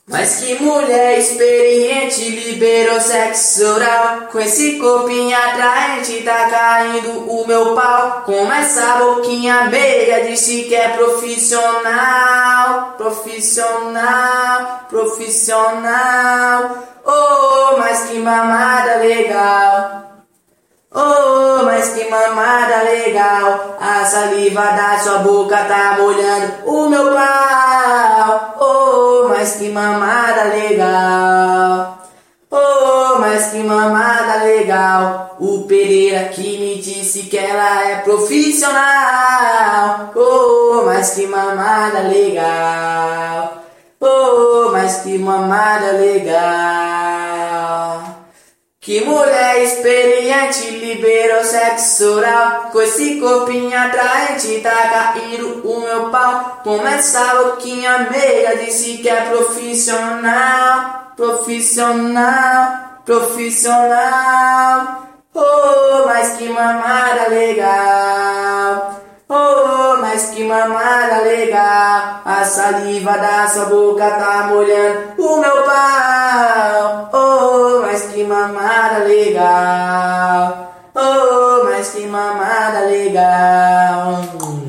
Mas que mulher experiente, liberou sexo oral. Com esse corpinho atraente tá caindo o meu pau. Com essa boquinha meiga disse que é profissional. Profissional, profissional. Oh, mas que mamada legal. Oh, mas que mamada legal. A saliva da sua boca tá molhando o meu pau. Oh, mas que mamada legal. Oh, mas que mamada legal. O Pereira que me disse que ela é profissional. Oh, mas que mamada legal. Oh, mas que mamada legal. Que mulher experiente, liberou sexo oral. Com esse corpinho atraente tá caindo o meu pau. Com essa boquinha meiga disse que é profissional. Profissional, profissional. Oh, mas que mamada legal. Oh, mas que mamada legal. A saliva da sua boca tá molhando o meu pau. Oh, mas que mamada legal. Oh, mas que mamada legal.